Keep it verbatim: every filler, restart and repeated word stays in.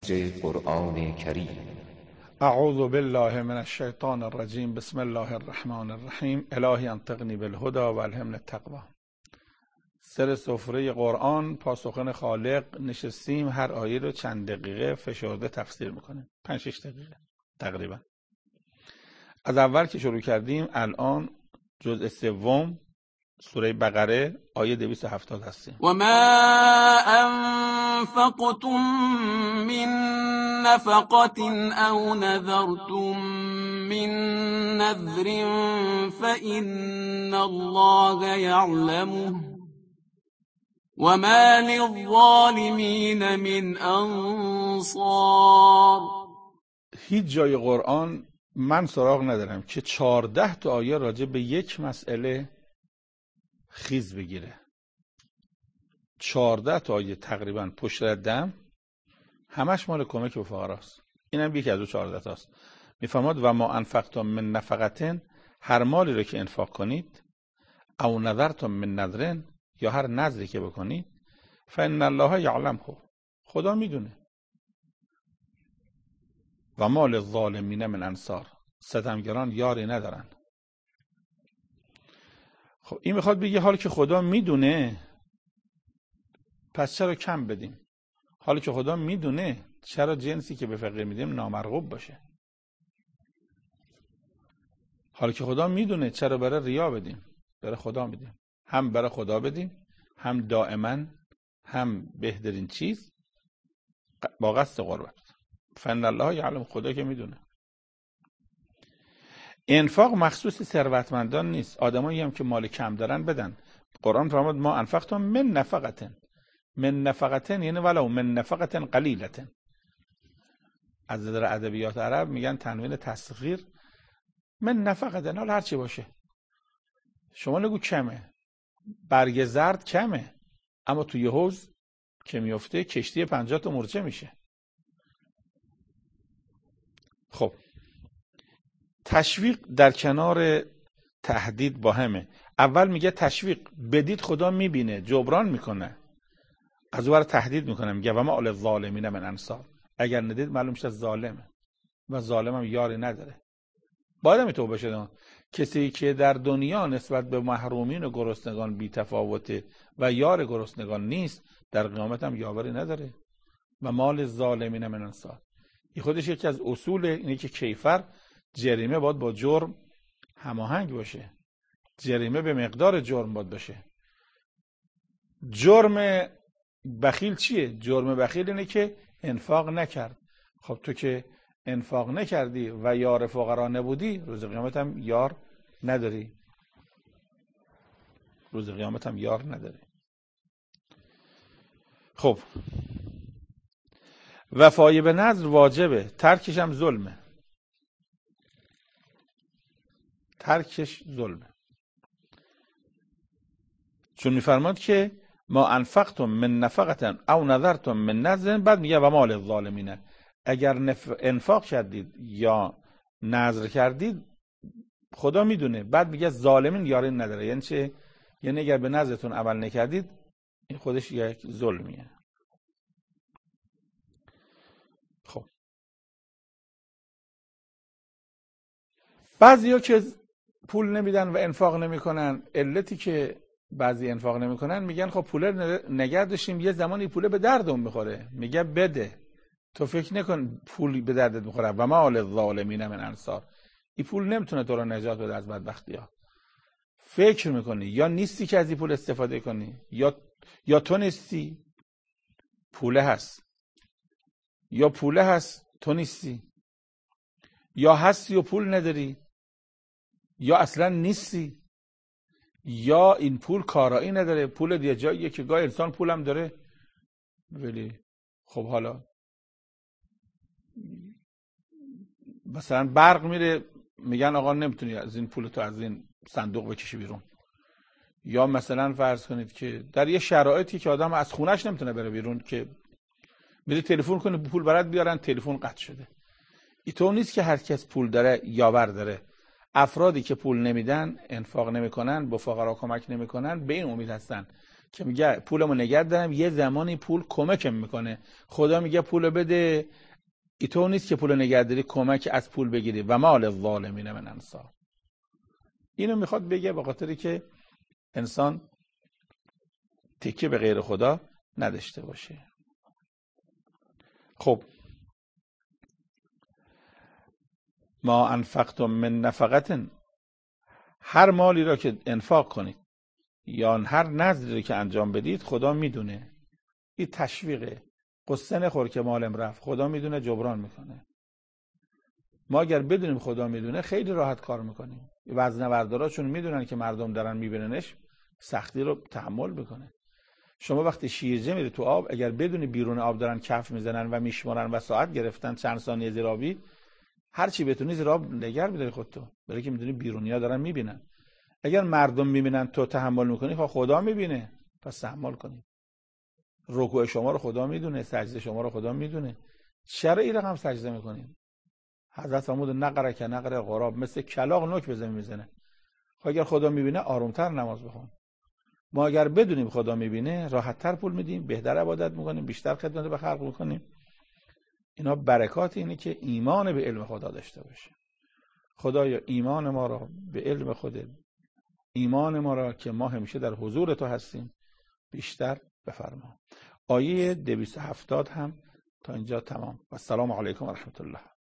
قرآن کریم. اعوذ بالله من الشیطان الرجیم. بسم الله الرحمن الرحیم. الهی انطقنی بالهدى و الهمنی التقوی. سر سفره قرآن، پاسخن خالق، نشستیم هر آیه رو چند دقیقه فشرده تفسیر میکنیم. پنج شش دقیقه تقریبا. از اول که شروع کردیم الان جزء سوم سوره بقره آیه دویست و هفتاد هستیم. و ما انفقتم من نفقة او نذرتم من نذر فإن الله يعلمه وما للظالمین من انصار. هیچ جای قرآن من سراغ ندارم که چهارده تا آیه راجع به یک مسئله خیز بگیره. چهارده تا آیه تقریبا پشت دم همش مال کمک به فقراست. اینم یکی از اون چهارده تاست. میفرماد و ما انفقتم من نفقتن، هر مالی رو که انفاق کنید، او نذرتم من نذرن، یا هر نذری که بکنید، فإن الله یعلمه، خدا میدونه. و ما للظالمین من انصار، ستمگران یاری ندارن. خب این میخواد بگه حالی که خدا میدونه پس چرا کم بدیم؟ حالی که خدا میدونه چرا جنسی که به فقیر میدیم نامرغوب باشه؟ حالی که خدا میدونه چرا برای ریا بدیم؟ برای خدا میدیم. هم برای خدا بدیم، هم دائما، هم بهترین چیز با قصد قربت. فإن الله یعلم، خدا که میدونه. انفاق مخصوص ثروتمندان نیست. آدمایی هم که مال کم دارن بدن. قرآن فرمود ما انفقتم من نفقتن. من نفقتن یعنی ولو من نفقتن قلیلتن. از نظر ادبیات عرب میگن تنوین تصغیر من نفقتن، حالا هر چی باشه. شما نگو کمه، برگ زرد کمه، اما توی حوض که میفته کشتی پنجاه تا مورچه میشه. خب تشویق در کنار تهدید با همه. اول میگه تشویق بدید، خدا میبینه، جبران میکنه. از اون ور تهدید میکنه، میگه و ما للظالمین من انصار، اگر ندید معلوم شد ظالمه و ظالم هم یاری نداره. باید هم توبه شده. کسی که در دنیا نسبت به محرومین و گرسنگان بی تفاوته و یار گرسنگان نیست، در قیامت هم یاوری نداره. و ما للظالمین من انصار، این خودش یکی از اصول اینه که کیفر، جریمه باید با جرم هماهنگ باشه. جریمه به مقدار جرم باید باشه. جرم بخیل چیه؟ جرم بخیل اینه که انفاق نکرد. خب تو که انفاق نکردی و یار فقرا نبودی، روز قیامت هم یار نداری. روز قیامت هم یار نداری. خب وفای به نذر واجبه، ترکش هم ظلمه. ترکش ظلمه. چون میفرماد که ما انفقتم من نفقتن او نذرتم من نذر، بعد میگه و ما للظالمین، اگر نف... انفاق کردید یا نذر کردید خدا میدونه. بعد میگه ظالمین یاری نداره. یعنی چه؟ یعنی اگر به نذرتون عمل نکردید این خودش یک ظلمیه. خب بعضیا که پول نمیدن و انفاق نمیکنن، علتی که بعضی انفاق نمیکنن میگن خب پول نگه داشتیم یه زمانی پول به دردم میخوره. میگه بده، تو فکر نکن پول به دردت میخوره. و ما للظالمین من انصار، این پول نمیتونه تو رو نجات بده از بدبختی ها. فکر میکنی یا نیستی که از این پول استفاده کنی، یا یا تو نیستی پوله هست، یا پوله هست تو نیستی، یا هستی و پول نداری، یا اصلا نیستی، یا این پول کارایی نداره. پول دیگه جاییه که گاه انسان پولم داره ولی خب حالا مثلا برق میره میگن آقا نمیتونی از این پول تو از این صندوق بکشی بیرون. یا مثلا فرض کنید که در یه شرایطی که آدم از خونش نمیتونه بره بیرون، که میری تلفن کنی پول برات بیارن، تلفن قطع شده. اینطور نیست که هر کس پول داره یاور داره. افرادی که پول نمیدن، انفاق نمیکنن، به فقرا کمک نمیکنن، به این امید هستن که میگه پولمو نگه دارم، یه زمانی پول کمکم میکنه. خدا میگه پولو بده، تو نیست که پولو نگه داری کمک از پول بگیری. و مال الظالمین من انصار. اینو میخواد بگه به خاطری که انسان تکیه به غیر خدا نداشته باشه. خب ما انفقتم من نفقة، هر مالی را که انفاق کنید یا هر نذری را که انجام بدید خدا میدونه. این تشویقه. قصه نخور که مالم رفت، خدا میدونه جبران میکنه. ما اگر بدونیم خدا میدونه خیلی راحت کار میکنیم. وزنه‌بردارا چون میدونن که مردم دارن میبیننش سختی رو تحمل میکنه. شما وقتی شیرجه میری تو آب، اگر بدونی بیرون آب دارن کف میزنن و میشمارن و ساعت گرفتن چند ثانیه زیر آبی، هر چی بتونی زیر آب نگه میداری خودتو، برای که میدونی بیرونیا دارن میبینن. اگر مردم میبینن تو تحمل میکنی، خب خدا میبینه، پس تحمل کنی. رکوع شما رو خدا میدونه، سجده شما رو خدا میدونه، چرا این رقم سجده میکنین؟ حضرت فرمود نقره که نقره غراب، مثل کلاغ نوک به زمین میزنه. خب اگر خدا میبینه آرومتر نماز بخون. ما اگر بدونیم خدا میبینه راحتتر پول میدیم، بهتر عبادت میکنیم، بیشتر خدمت به خلق میکنیم. اینا برکات اینه که ایمان به علم خدا داشته باشه. خدایا ایمان ما را به علم خودت، ایمان ما را که ما همیشه در حضور تو هستیم بیشتر بفرما. آیه دویست و هفتاد هم تا اینجا تمام. و السلام علیکم و رحمت الله.